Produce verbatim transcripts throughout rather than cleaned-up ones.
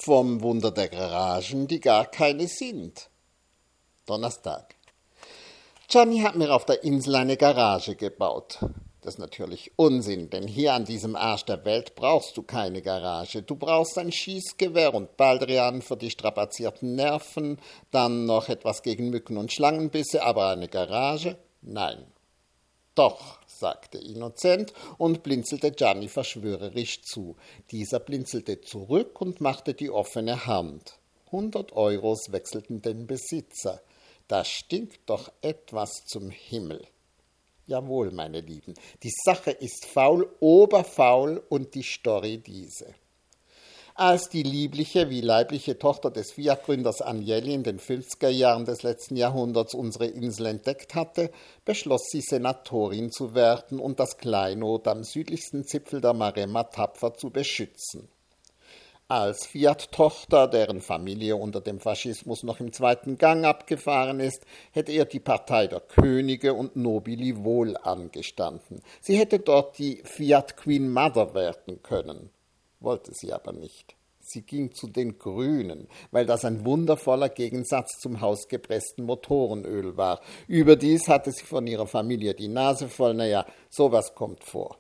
vom Wunder der Garagen, die gar keine sind. Donnerstag. Gianni hat mir auf der Insel eine Garage gebaut. Das ist natürlich Unsinn, denn hier an diesem Arsch der Welt brauchst du keine Garage. Du brauchst ein Schießgewehr und Baldrian für die strapazierten Nerven, dann noch etwas gegen Mücken und Schlangenbisse, aber eine Garage? Nein. Doch, sagte Innocent und blinzelte Gianni verschwörerisch zu. Dieser blinzelte zurück und machte die offene Hand. Hundert Euros wechselten den Besitzer. Da stinkt doch etwas zum Himmel. Jawohl, meine Lieben, die Sache ist faul, oberfaul und die Story diese. Als die liebliche wie leibliche Tochter des Fiat-Gründers Agnelli in den fünfziger Jahren des letzten Jahrhunderts unsere Insel entdeckt hatte, beschloss sie Senatorin zu werden und das Kleinod am südlichsten Zipfel der Maremma tapfer zu beschützen. Als Fiat-Tochter, deren Familie unter dem Faschismus noch im zweiten Gang abgefahren ist, hätte ihr die Partei der Könige und Nobili wohl angestanden. Sie hätte dort die Fiat Queen Mother werden können. Wollte sie aber nicht. Sie ging zu den Grünen, weil das ein wundervoller Gegensatz zum hausgepressten Motorenöl war. Überdies hatte sie von ihrer Familie die Nase voll, naja, sowas kommt vor.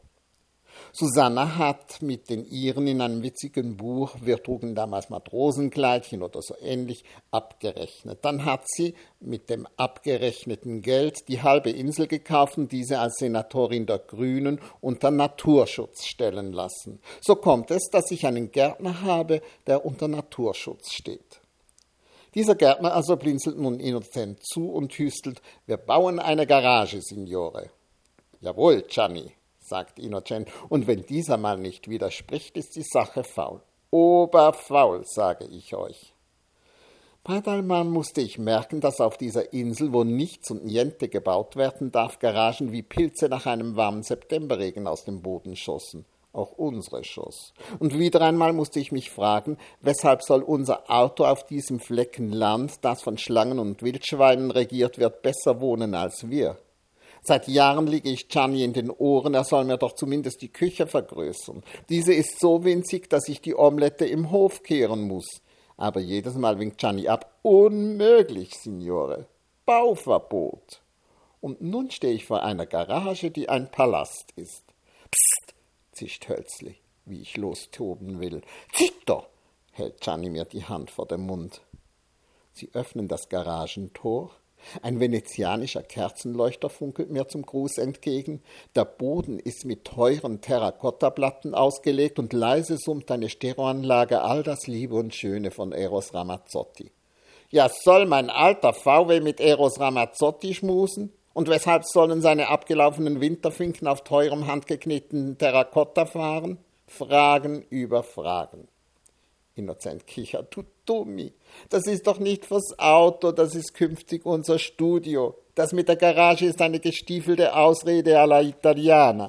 Susanna hat mit den Iren in einem witzigen Buch, wir trugen damals Matrosenkleidchen oder so ähnlich, abgerechnet. Dann hat sie mit dem abgerechneten Geld die halbe Insel gekauft und diese als Senatorin der Grünen unter Naturschutz stellen lassen. So kommt es, dass ich einen Gärtner habe, der unter Naturschutz steht. Dieser Gärtner also blinzelt nun innocent zu und hüstelt, wir bauen eine Garage, Signore. Jawohl, Gianni, sagt Innocent, und wenn dieser mal nicht widerspricht, ist die Sache faul. Oberfaul, sage ich euch. Bald einmal musste ich merken, dass auf dieser Insel, wo nichts und niente gebaut werden darf, Garagen wie Pilze nach einem warmen Septemberregen aus dem Boden schossen. Auch unsere schoss. Und wieder einmal musste ich mich fragen, weshalb soll unser Auto auf diesem Flecken Land, das von Schlangen und Wildschweinen regiert wird, besser wohnen als wir? Seit Jahren liege ich Gianni in den Ohren, er soll mir doch zumindest die Küche vergrößern. Diese ist so winzig, dass ich die Omelette im Hof kehren muss. Aber jedes Mal winkt Gianni ab. Unmöglich, Signore. Bauverbot. Und nun stehe ich vor einer Garage, die ein Palast ist. Psst, zischt Hölzli, wie ich lostoben will. Zitto, hält Gianni mir die Hand vor den Mund. Sie öffnen das Garagentor. Ein venezianischer Kerzenleuchter funkelt mir zum Gruß entgegen. Der Boden ist mit teuren Terrakottaplatten ausgelegt und leise summt eine Stereoanlage all das Liebe und Schöne von Eros Ramazzotti. Ja, soll mein alter V W mit Eros Ramazzotti schmusen? Und weshalb sollen seine abgelaufenen Winterfinken auf teurem handgeknittenen Terrakotta fahren? Fragen über Fragen. Innocent kichert, tu dummi, das ist doch nicht fürs Auto, das ist künftig unser Studio. Das mit der Garage ist eine gestiefelte Ausrede alla Italiana.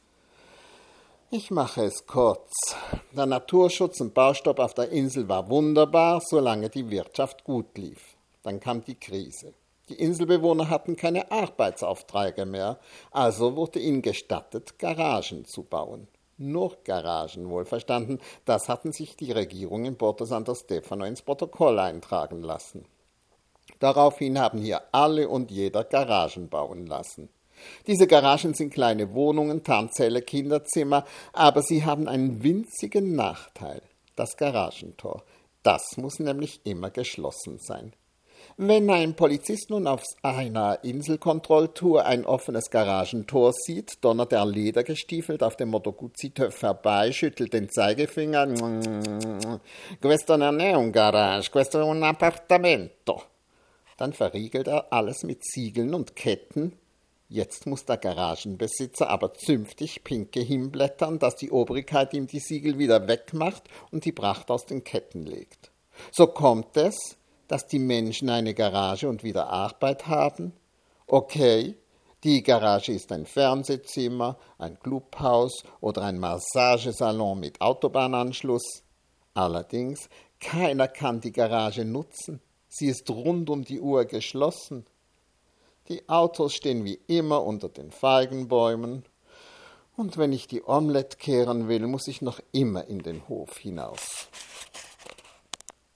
Ich mache es kurz. Der Naturschutz und Baustopp auf der Insel war wunderbar, solange die Wirtschaft gut lief. Dann kam die Krise. Die Inselbewohner hatten keine Arbeitsaufträge mehr, also wurde ihnen gestattet, Garagen zu bauen. Nur Garagen, wohlverstanden, das hatten sich die Regierung in Porto Santo Stefano ins Protokoll eintragen lassen. Daraufhin haben hier alle und jeder Garagen bauen lassen. Diese Garagen sind kleine Wohnungen, Tarnzelle, Kinderzimmer, aber sie haben einen winzigen Nachteil, das Garagentor. Das muss nämlich immer geschlossen sein. Wenn ein Polizist nun auf einer Inselkontrolltour ein offenes Garagentor sieht, donnert er ledergestiefelt auf dem Moto Guzzi-Töpf vorbei, schüttelt den Zeigefinger. Questo non è un garage, questo è un appartamento. Dann verriegelt er alles mit Siegeln und Ketten. Jetzt muss der Garagenbesitzer aber zünftig Pinke hinblättern, dass die Obrigkeit ihm die Siegel wieder wegmacht und die Pracht aus den Ketten legt. So kommt es, dass die Menschen eine Garage und wieder Arbeit haben? Okay, die Garage ist ein Fernsehzimmer, ein Clubhaus oder ein Massagesalon mit Autobahnanschluss. Allerdings, keiner kann die Garage nutzen. Sie ist rund um die Uhr geschlossen. Die Autos stehen wie immer unter den Feigenbäumen. Und wenn ich die Omelette kehren will, muss ich noch immer in den Hof hinaus.